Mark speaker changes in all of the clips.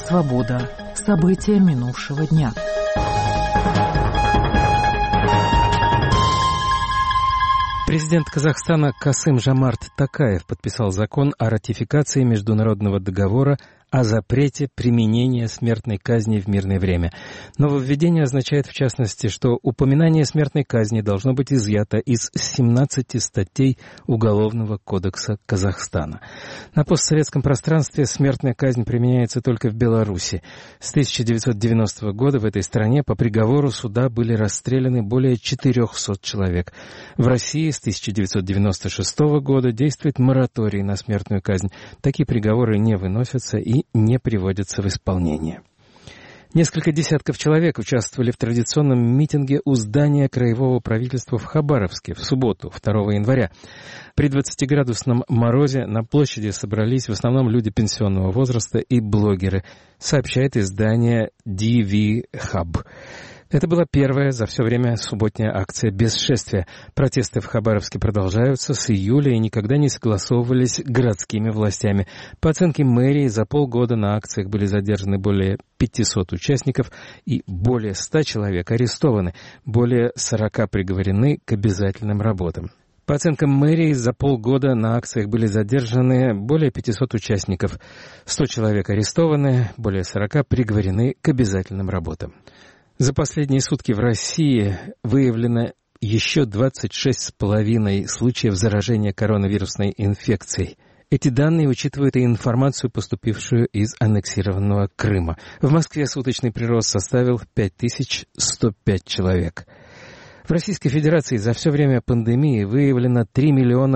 Speaker 1: Свобода. События минувшего дня.
Speaker 2: Президент Казахстана Касым-Жомарт Токаев подписал закон о ратификации международного договора о запрете применения смертной казни в мирное время. Нововведение означает, в частности, что упоминание смертной казни должно быть изъято из 17 статей Уголовного кодекса Казахстана. На постсоветском пространстве смертная казнь применяется только в Беларуси. С 1990 года в этой стране по приговору суда были расстреляны более 400 человек. В России с 1996 года действует мораторий на смертную казнь. Такие приговоры не выносятся и не приводятся в исполнение. Несколько десятков человек участвовали в традиционном митинге у здания краевого правительства в Хабаровске в субботу, 2 января. При 20-градусном морозе на площади собрались в основном люди пенсионного возраста и блогеры, сообщает издание DV Hub. Это была первая за все время субботняя акция без шествия. Протесты в Хабаровске продолжаются с июля и никогда не согласовывались городскими властями. По оценке мэрии, за полгода на акциях были задержаны более 500 участников и более 100 человек арестованы, более 40 приговорены к обязательным работам. По оценкам мэрии, за полгода на акциях были задержаны более 500 участников, 100 человек арестованы, более 40 приговорены к обязательным работам. За последние сутки в России выявлено еще 26,5 случаев заражения коронавирусной инфекцией. Эти данные учитывают и информацию, поступившую из аннексированного Крыма. В Москве суточный прирост составил 5105 человек. В Российской Федерации за все время пандемии выявлено 3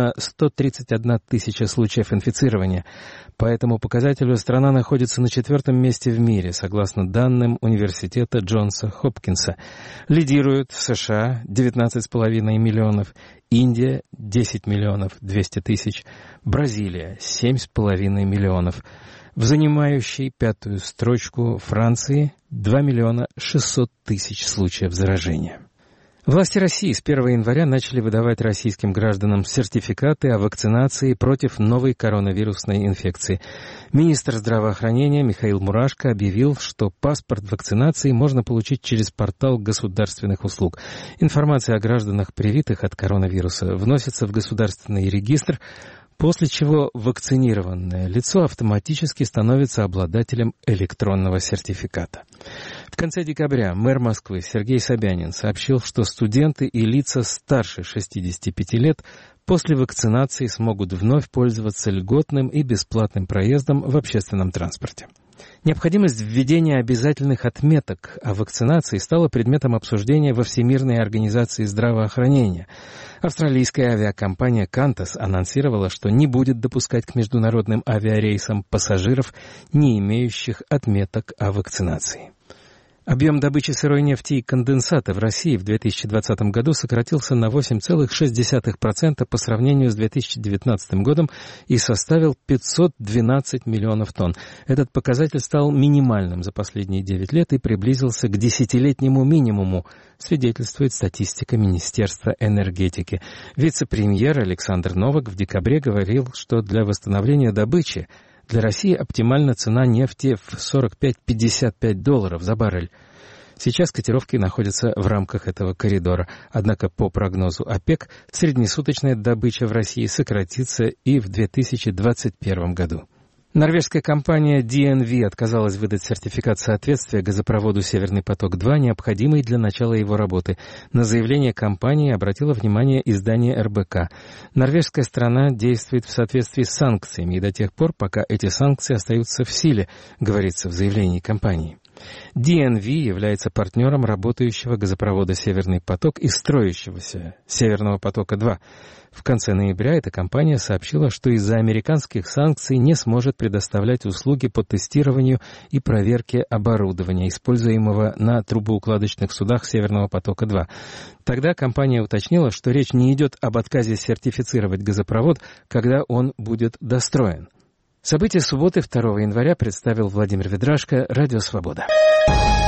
Speaker 2: 131 000 случаев инфицирования. По этому показателю страна находится на 4-м месте в мире, согласно данным университета Джонса Хопкинса. Лидируют США 19,5 миллионов, Индия 10 200 000, Бразилия 7,5 миллионов. В занимающей 5-ю строчку Франции 2 600 000 случаев заражения. Власти России с 1 января начали выдавать российским гражданам сертификаты о вакцинации против новой коронавирусной инфекции. Министр здравоохранения Михаил Мурашко объявил, что паспорт вакцинации можно получить через портал государственных услуг. Информация о гражданах, привитых от коронавируса, вносится в государственный регистр, после чего вакцинированное лицо автоматически становится обладателем электронного сертификата. В конце декабря мэр Москвы Сергей Собянин сообщил, что студенты и лица старше 65 лет после вакцинации смогут вновь пользоваться льготным и бесплатным проездом в общественном транспорте. Необходимость введения обязательных отметок о вакцинации стала предметом обсуждения во Всемирной организации здравоохранения. Австралийская авиакомпания Qantas анонсировала, что не будет допускать к международным авиарейсам пассажиров, не имеющих отметок о вакцинации. Объем добычи сырой нефти и конденсата в России в 2020 году сократился на 8,6% по сравнению с 2019 годом и составил 512 миллионов тонн. Этот показатель стал минимальным за последние 9 лет и приблизился к десятилетнему минимуму, свидетельствует статистика Министерства энергетики. Вице-премьер Александр Новак в декабре говорил, что для восстановления добычи для России оптимальна цена нефти в $45-55 за баррель. Сейчас котировки находятся в рамках этого коридора. Однако по прогнозу ОПЕК среднесуточная добыча в России сократится и в 2021 году. Норвежская компания DNV отказалась выдать сертификат соответствия газопроводу «Северный поток-2», необходимый для начала его работы. На заявление компании обратило внимание издание РБК. Норвежская страна действует в соответствии с санкциями и до тех пор, пока эти санкции остаются в силе, говорится в заявлении компании. DNV является партнером работающего газопровода «Северный поток» и строящегося «Северного потока-2». В конце ноября эта компания сообщила, что из-за американских санкций не сможет предоставлять услуги по тестированию и проверке оборудования, используемого на трубоукладочных судах «Северного потока-2». Тогда компания уточнила, что речь не идет об отказе сертифицировать газопровод, когда он будет достроен. События субботы 2 января представил Владимир Ведрашко, Радио Свобода.